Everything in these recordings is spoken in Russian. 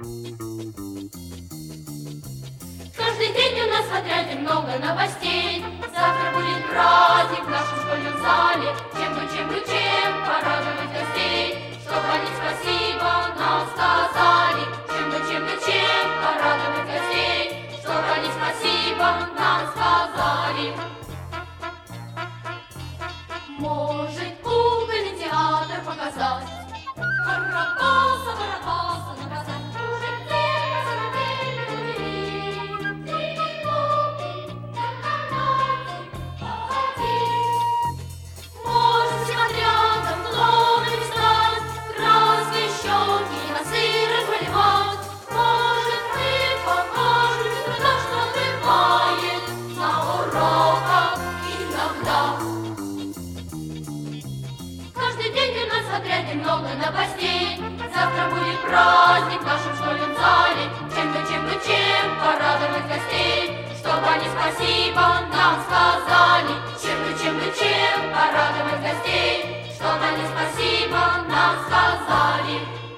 Каждый день у нас в отряде много новостей. Завтра будет праздник в нашем школьном зале. Чем порадовать гостей, чтоб они спасибо нам сказали. Чем порадовать гостей, чтоб они спасибо нам сказали. Может, кукольный театр показать, Карапаса наказать. Может, цирк самодельный уделить, тренировки на канате походить. Может, всем отрядом клоунами стать, краской щеки на носы размалевать. Может, мы покажем без труда, что бывает на уроках иногда. Каждый день у нас в отряде много новостей. Завтра будет праздник в нашем школьном зале. Чем порадовать гостей, чтобы они спасибо нам сказали. Чем порадовать гостей, чтобы они спасибо нам сказали.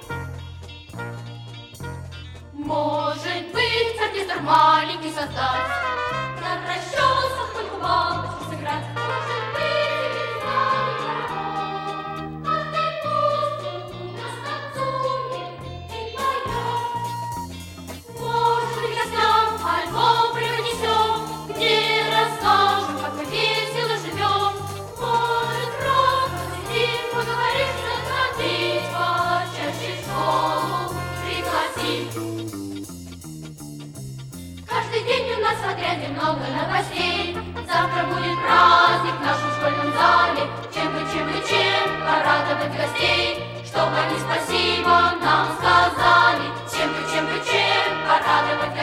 Может быть, оркестр маленький создать, на расчесах только бабочки сыграть. Может быть, и знали караул, каждый пусть у нас танцует и поет. Может быть, гостям альбом преподнесем, где расскажем, как мы весело живем. Может, просто посидим, поговорим, захватить почаще в школу пригласить. Каждый день у нас в отряде много новостей. Завтра будет праздник в нашем школьном зале. Чем порадовать гостей, чтобы они спасибо нам сказали. Чем порадовать гостей.